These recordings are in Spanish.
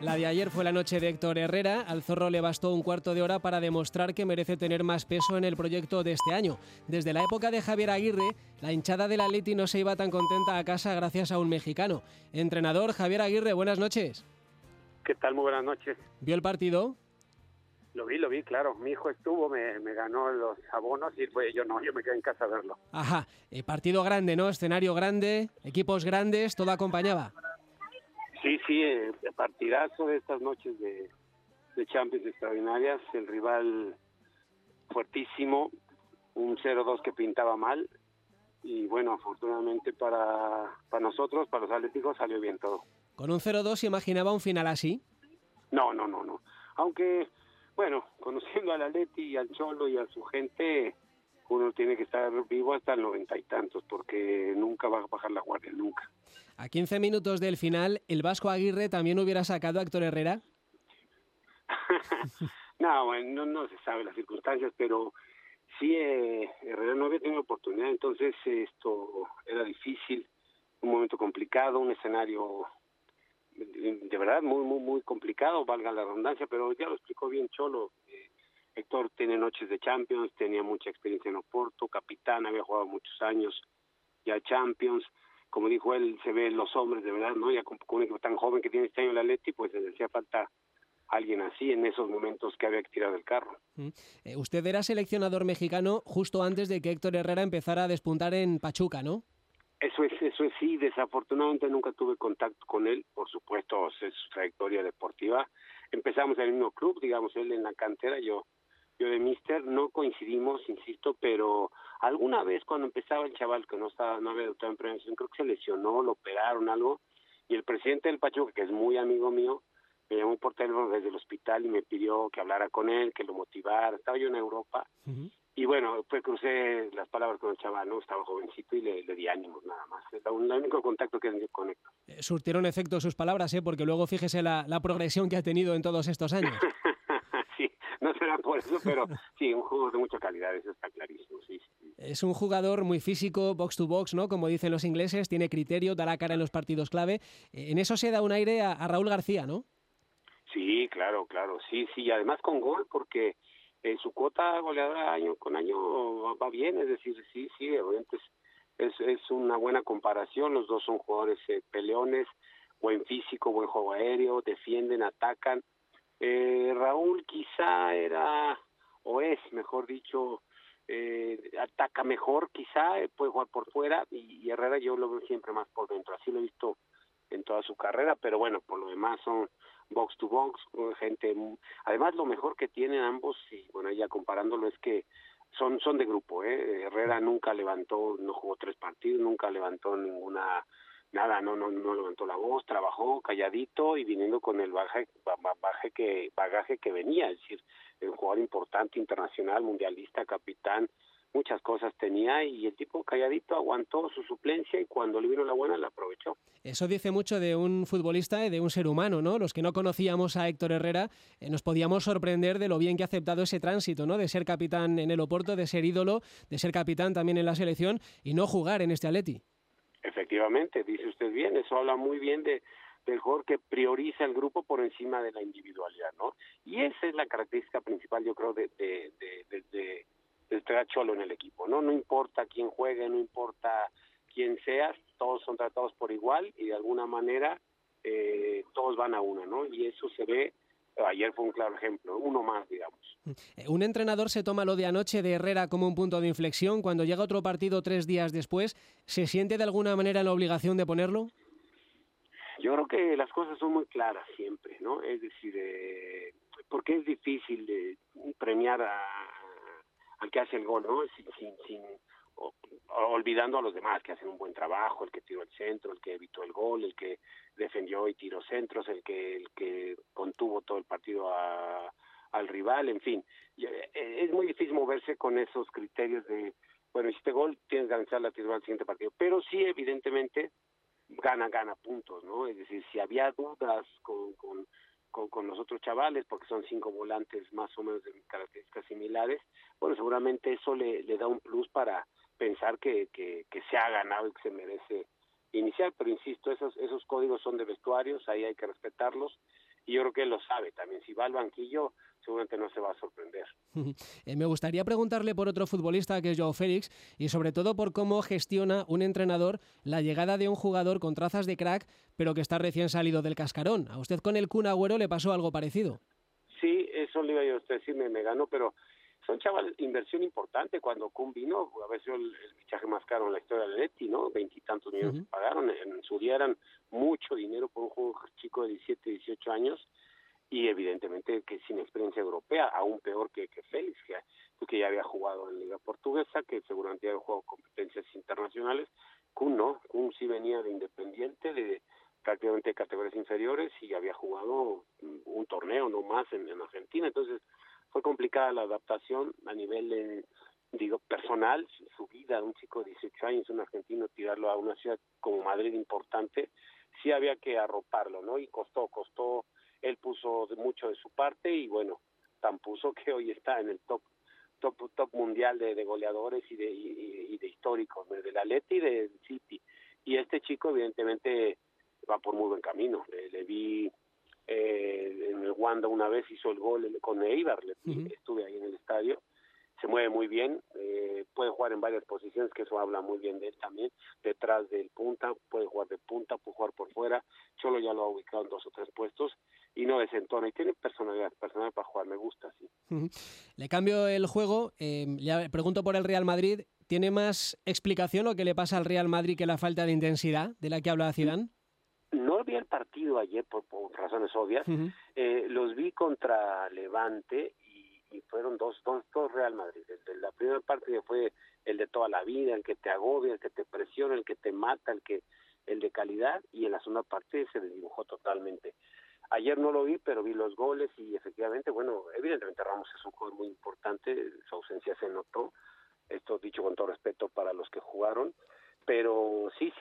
La de ayer fue la noche de Héctor Herrera. Al Zorro le bastó un cuarto de hora para demostrar que merece tener más peso en el proyecto de este año. Desde la época de Javier Aguirre, la hinchada del Atleti no se iba tan contenta a casa gracias a un mexicano. Entrenador Javier Aguirre, buenas noches. ¿Qué tal? Muy buenas noches. ¿Vio el partido? Lo vi, claro. Mi hijo estuvo, me ganó los abonos y yo me quedé en casa a verlo. Ajá, partido grande, ¿no? Escenario grande, equipos grandes, todo acompañaba. Sí, partidazo de estas noches de Champions extraordinarias, el rival fuertísimo, un 0-2 que pintaba mal, y bueno, afortunadamente para nosotros, para los atléticos, salió bien todo. ¿Con un 0-2 se imaginaba un final así? No. Aunque, bueno, conociendo al Atleti y al Cholo y a su gente, uno tiene que estar vivo hasta el 90 y tantos, porque nunca va a bajar la guardia, nunca. A 15 minutos del final, ¿el Vasco Aguirre también hubiera sacado a Héctor Herrera? No se sabe las circunstancias, pero sí, Herrera no había tenido oportunidad, entonces esto era difícil, un momento complicado, un escenario de verdad muy complicado, valga la redundancia, pero ya lo explicó bien Cholo. Héctor tiene noches de Champions, tenía mucha experiencia en Oporto, capitán, había jugado muchos años ya Champions. Como dijo él, se ven los hombres de verdad, ¿no? Ya con un equipo tan joven que tiene este año el Atleti, pues le hacía falta alguien así en esos momentos que había que tirar del carro. Usted era seleccionador mexicano justo antes de que Héctor Herrera empezara a despuntar en Pachuca, ¿no? Eso es, sí. Desafortunadamente nunca tuve contacto con él, por supuesto, es su trayectoria deportiva. Empezamos en el mismo club, digamos, él en la cantera, yo de míster, no coincidimos, insisto, pero alguna vez cuando empezaba el chaval que no había debutado en Primera División, creo que se lesionó, lo operaron, algo, y el presidente del Pachuca, que es muy amigo mío, me llamó por teléfono desde el hospital y me pidió que hablara con él, que lo motivara. Estaba yo en Europa, y bueno, pues crucé las palabras con el chaval, ¿no? Estaba jovencito y le di ánimos nada más. Es el único contacto que tenía con Héctor. Surtieron efecto sus palabras, porque luego fíjese la progresión que ha tenido en todos estos años. Sí, no será por eso, pero sí, un jugador de mucha calidad, eso está clarísimo, sí. Es un jugador muy físico, box to box, ¿no? Como dicen los ingleses, tiene criterio, da la cara en los partidos clave. En eso se da un aire a Raúl García, ¿no? Sí, claro, sí, y además con gol, porque su cuota goleadora año con año va bien, es decir, sí, obviamente es una buena comparación, los dos son jugadores peleones, buen físico, buen juego aéreo, defienden, atacan. Raúl quizá era, o es, mejor dicho, ataca mejor, quizá puede jugar por fuera, y Herrera yo lo veo siempre más por dentro, así lo he visto en toda su carrera, pero bueno, por lo demás son box to box, gente, además lo mejor que tienen ambos, y bueno, ya comparándolo, es que son de grupo, Herrera nunca levantó, no jugó 3 partidos, nunca levantó nada, no levantó la voz, trabajó calladito y viniendo con el bagaje que venía, es decir, un jugador importante, internacional, mundialista, capitán, muchas cosas tenía, y el tipo calladito aguantó su suplencia y cuando le vino la buena la aprovechó. Eso dice mucho de un futbolista y de un ser humano, ¿no? Los que no conocíamos a Héctor Herrera nos podíamos sorprender de lo bien que ha aceptado ese tránsito, ¿no? De ser capitán en el Oporto, de ser ídolo, de ser capitán también en la selección y no jugar en este Atleti. Efectivamente, dice usted bien, eso habla muy bien del jugador que prioriza el grupo por encima de la individualidad, ¿no? Y esa es la característica principal, yo creo, del Cholo en el equipo, ¿no? No importa quién juegue, no importa quién seas, todos son tratados por igual y de alguna manera todos van a una, ¿no? Y eso se ve, ayer fue un claro ejemplo, uno más, digamos. ¿Un entrenador se toma lo de anoche de Herrera como un punto de inflexión? Cuando llega otro partido 3 días después, ¿se siente de alguna manera en la obligación de ponerlo? Yo creo que las cosas son muy claras siempre, ¿no? Es decir, porque es difícil premiar al que hace el gol, ¿no? Olvidando a los demás que hacen un buen trabajo, el que tiró el centro, el que evitó el gol, el que defendió y tiró centros, el que contuvo todo el partido al rival, en fin. Es muy difícil moverse con esos criterios de, bueno, hiciste gol, tienes que garantizar la titular al siguiente partido. Pero sí, evidentemente, gana puntos, ¿no? Es decir, si había dudas con los otros chavales, porque son 5 volantes más o menos de características similares, bueno, seguramente eso le da un plus para pensar que se ha ganado y que se merece iniciar, pero insisto, esos códigos son de vestuarios, ahí hay que respetarlos, y yo creo que él lo sabe también. Si va al banquillo, seguramente no se va a sorprender. Me gustaría preguntarle por otro futbolista, que es Joao Félix, y sobre todo por cómo gestiona un entrenador la llegada de un jugador con trazas de crack, pero que está recién salido del cascarón. A usted con el Kun Agüero le pasó algo parecido. Sí, eso le iba yo a usted decir, me ganó, pero son chaval, inversión importante. Cuando Kun vino, a veces el fichaje más caro en la historia del Atleti, ¿no? 20 y tantos millones pagaron. En su día eran mucho dinero por un jugador chico de 17, 18 años, y evidentemente que sin experiencia europea, aún peor que Félix, que ya había jugado en Liga Portuguesa, que seguramente había jugado competencias internacionales. Kun no, Kun sí venía de Independiente, de prácticamente categorías inferiores, y había jugado un torneo no más en Argentina. Entonces fue complicada la adaptación a nivel personal, su vida, un chico de 18 años, un argentino, tirarlo a una ciudad como Madrid importante, sí había que arroparlo, ¿no? Y costó, él puso mucho de su parte, y bueno, tan puso que hoy está en el top mundial de goleadores y de históricos, del Atleti y del City. Y este chico evidentemente va por muy buen camino. Le vi en el Wanda una vez, hizo el gol con Eibar, estuve ahí en el estadio. Se mueve muy bien, puede jugar en varias posiciones, que eso habla muy bien de él también. Detrás del punta, puede jugar de punta, puede jugar por fuera. Cholo ya lo ha ubicado en 2 o 3 puestos y no desentona, y tiene personalidad para jugar, me gusta, sí. Le cambio el juego, le pregunto por el Real Madrid. ¿Tiene más explicación lo que le pasa al Real Madrid que la falta de intensidad de la que habla Zidane? No vi el partido ayer por razones obvias. Los vi contra Levante y fueron dos Real Madrid. La primera parte que fue el de toda la vida, el que te agobia, el que te presiona, el que te mata, el de calidad, y en la segunda parte se desdibujó totalmente. Ayer no lo vi, pero vi los goles y efectivamente, bueno, evidentemente Ramos es un jugador muy importante, su ausencia se notó, esto dicho con todo respeto para los que jugaron, pero sí,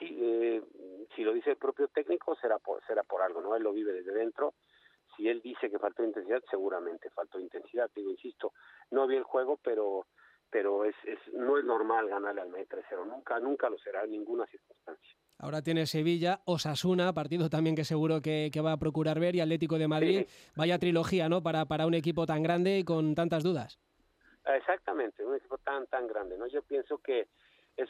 si lo dice el propio técnico será por algo, ¿no? Él lo vive desde dentro. Si él dice que faltó intensidad, seguramente faltó intensidad. Digo, insisto, no vi el juego, pero no es normal ganarle al Madrid 3-0, nunca lo será en ninguna circunstancia. Ahora tiene Sevilla, Osasuna, partido también que seguro que va a procurar ver, y Atlético de Madrid. Sí. Vaya trilogía, ¿no? Para un equipo tan grande y con tantas dudas. Exactamente, un equipo tan grande, ¿no? Yo pienso que es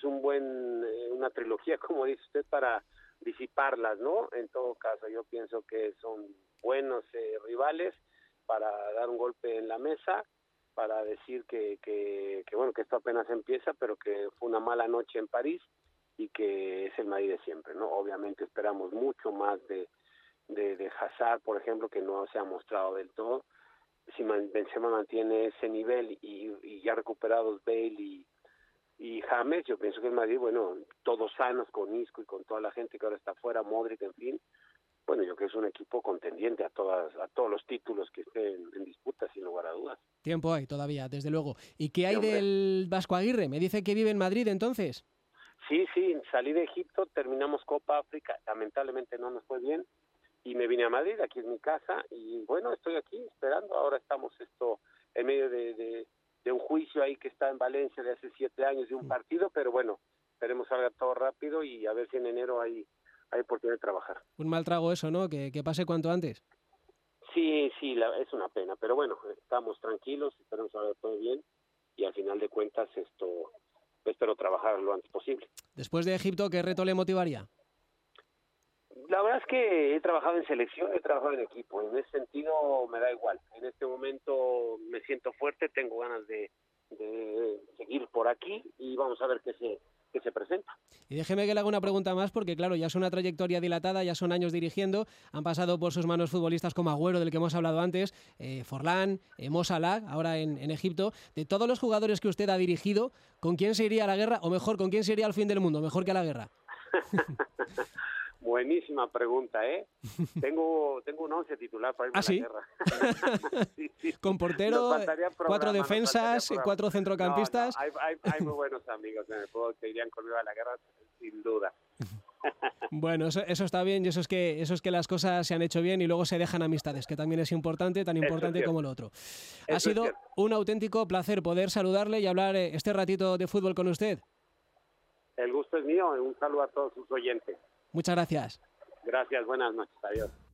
una trilogía, como dice usted, para disiparlas, ¿no? En todo caso, yo pienso que son buenos rivales para dar un golpe en la mesa, para decir que bueno, que esto apenas empieza, pero que fue una mala noche en París y que es el Madrid de siempre, ¿no? Obviamente esperamos mucho más de Hazard, por ejemplo, que no se ha mostrado del todo. Si Benzema mantiene ese nivel y ya recuperados Bale y James, yo pienso que el Madrid, bueno, todos sanos, con Isco y con toda la gente que ahora está fuera, Modric, en fin, bueno, yo creo que es un equipo contendiente a todos los títulos que estén en disputa, sin lugar a dudas. Tiempo hay todavía, desde luego. ¿Y qué hay del Vasco Aguirre? ¿Me dice que vive en Madrid entonces? Sí, salí de Egipto, terminamos Copa África, lamentablemente no nos fue bien, y me vine a Madrid, aquí es mi casa, y bueno, estoy aquí esperando. Ahora estamos en medio de un juicio ahí que está en Valencia de hace 7 años de un partido, pero bueno, esperemos salga todo rápido y a ver si en enero hay oportunidad de trabajar. Un mal trago eso, ¿no? Que pase cuanto antes. Sí, es una pena, pero bueno, estamos tranquilos, esperemos salga todo bien, y al final de cuentas espero trabajar lo antes posible. Después de Egipto, ¿qué reto le motivaría? La verdad es que he trabajado en selección, he trabajado en equipo. En ese sentido me da igual. En este momento me siento fuerte, tengo ganas de seguir por aquí y vamos a ver qué se presenta. Y déjeme que le haga una pregunta más, porque claro, ya es una trayectoria dilatada, ya son años dirigiendo, han pasado por sus manos futbolistas como Agüero, del que hemos hablado antes, Forlán, Mo Salah, ahora en Egipto. De todos los jugadores que usted ha dirigido, ¿con quién se iría a la guerra? O mejor, ¿con quién se iría al fin del mundo? Mejor que a la guerra. Buenísima pregunta, ¿eh? Tengo un 11 titular para irme a la guerra. Sí. Con portero, 4 defensas, 4 centrocampistas. No, hay muy buenos amigos en el fútbol que irían conmigo a la guerra, sin duda. Bueno, eso está bien, y eso es que las cosas se han hecho bien y luego se dejan amistades, que también es importante, tan importante como lo otro. Ha sido un auténtico placer poder saludarle y hablar este ratito de fútbol con usted. El gusto es mío, un saludo a todos sus oyentes. Muchas gracias. Gracias, buenas noches, adiós.